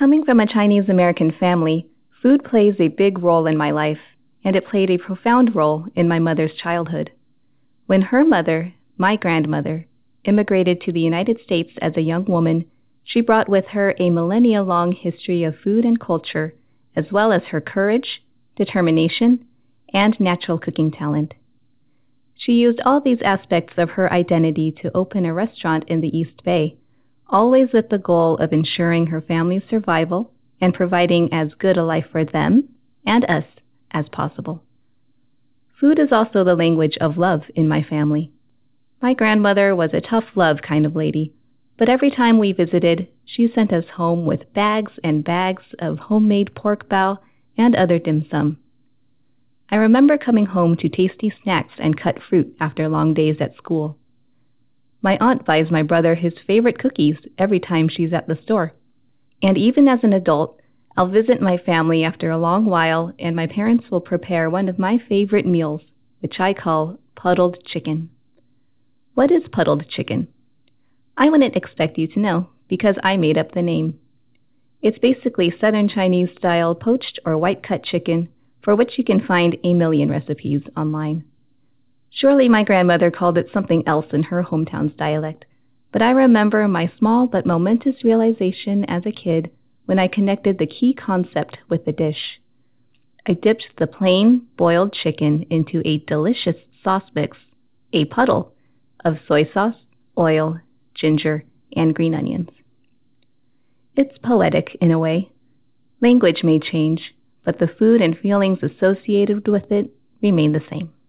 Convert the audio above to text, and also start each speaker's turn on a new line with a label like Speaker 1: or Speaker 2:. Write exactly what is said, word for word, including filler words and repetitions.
Speaker 1: Coming from a Chinese-American family, food plays a big role in my life, and it played a profound role in my mother's childhood. When her mother, my grandmother, immigrated to the United States as a young woman, she brought with her a millennia-long history of food and culture, as well as her courage, determination, and natural cooking talent. She used all these aspects of her identity to open a restaurant in the East Bay, always with the goal of ensuring her family's survival and providing as good a life for them and us as possible. Food is also the language of love in my family. My grandmother was a tough love kind of lady, but every time we visited, she sent us home with bags and bags of homemade pork bao and other dim sum. I remember coming home to tasty snacks and cut fruit after long days at school. My aunt buys my brother his favorite cookies every time she's at the store. And even as an adult, I'll visit my family after a long while, and my parents will prepare one of my favorite meals, which I call puddled chicken. What is puddled chicken? I wouldn't expect you to know, because I made up the name. It's basically Southern Chinese-style poached or white-cut chicken, for which you can find a million recipes online. Surely my grandmother called it something else in her hometown's dialect, but I remember my small but momentous realization as a kid when I connected the key concept with the dish. I dipped the plain, boiled chicken into a delicious sauce mix, a puddle, of soy sauce, oil, ginger, and green onions. It's poetic in a way. Language may change, but the food and feelings associated with it remain the same.